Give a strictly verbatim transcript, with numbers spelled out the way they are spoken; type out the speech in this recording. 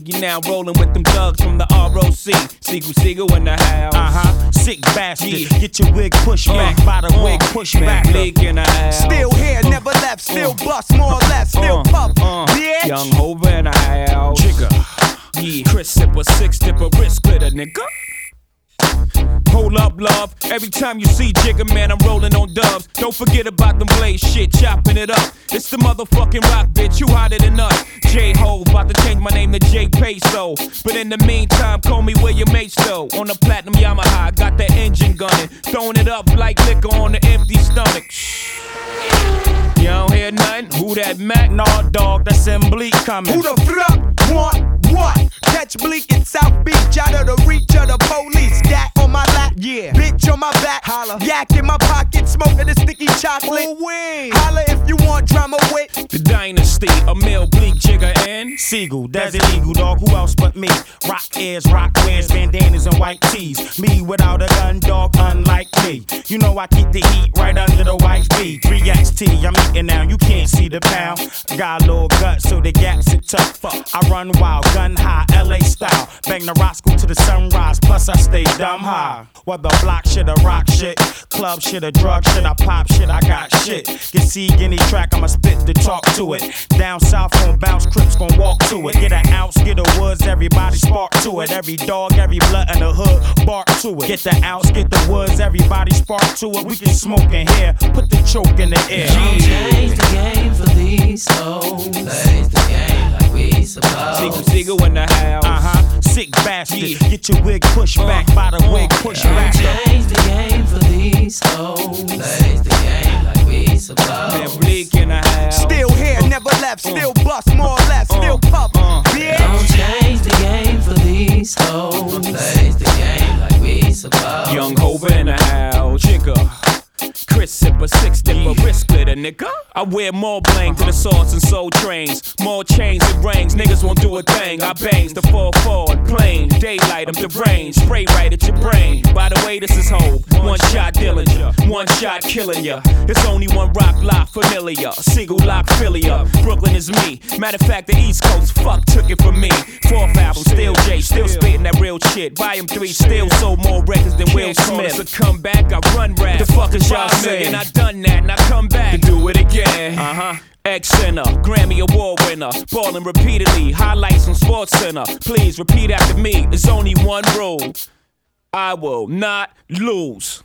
league. You now rolling with them thugs from the R O C. Siegel, Siegel in the house. Uh-huh, sick bastard. Yeah. Get your wig pushed uh, back by the uh, wig pushed back. League in the house. Still here, uh, never left. Still uh, bust, more or less. Still uh, puff, uh, bitch. Young Hov in the house. Jigga. Yeah. Chris Sipper, six dipper, wrist splitter, nigga. Hold up, love. Every time you see Jigga, man, I'm rolling on dubs. Don't forget about them blaze shit, chopping it up. It's the motherfucking rock, bitch. You hotter than us. J-Ho, about to change my name to J Peso. But in the meantime, call me where your mates though. On the platinum Yamaha, got the engine gunning. Throwing it up like liquor on the empty stomach. You don't hear nothing? Who that Mac? Nah, dog, that's in Bleak coming. Who the fuck want what? Catch Bleak in South Beach, out of the reach of the police. Gat on my lap, yeah. Bitch on my back, holla. Yak in my pocket, smoking the sticky chocolate. Ooh-wee. Holla if you want drama with the Dynasty, a Mill, Bleak, Jigga, and Siegel. That's illegal, dog. Who else but me? Rock ears, rock wears, bandanas and white tees. Me without a gun, dog, unlike me. You know I keep the heat right under the white V. three X T, I'm eating now. You can't see the pound. Got a little gut, so the gaps are tough. I run wild, gun high, L A style. Bang the Roscoe to the sunrise. Plus I stay dumb high. Whether block shit or rock shit, club shit or drug shit, I pop shit, I got shit. Get see any track, I'ma spit to talk to it. Down south gon' bounce, Crips gon' walk to it. Get an ounce, get a woods, everybody spark to it. Every dog, every blood in the hood, bark to it. Get the ounce, get the woods, everybody spark to it. We can smoke in here, put the choke in the air. Don't change the game for these hoes. Plays the game like we supposed. Siegel, Siegel in the house. Uh-huh, sick bastard. Yeah. Get your wig pushed uh, back by the uh, wig pushed don't back. Don't change the game for these hoes. Plays the game like we supposed. Man, Bleak in the house. Still here, uh, never left. Still uh, bust, more or less. Uh, still puff, uh, bitch. Don't change the game for these hoes. Plays the game like we supposed. Young Hov in the house. Jigga. Chris Sipper, six dipper, wrist splitter, nigga. I wear more bling to the sauce and soul trains. More chains and rings, niggas won't do a thing. I bangs the four forward plane. Daylight, I'm deranged. Spray right at your brain. By the way, this is Hope. One shot Dillinger, one shot killing ya. It's only one rock lock familiar. Single lock Philia. Brooklyn is me. Matter of fact, the East Coast fuck took it from me. Fourth album, still J, still spitting that real shit. Volume three, still sold more records than Will Smith. A comeback, I run rap. The fuck is y'all saying? I done that, and I come back to do it again. Uh huh. X-Center, Grammy Award winner, ballin' repeatedly, highlights on Sports Center. Please repeat after me. There's only one rule: I will not lose.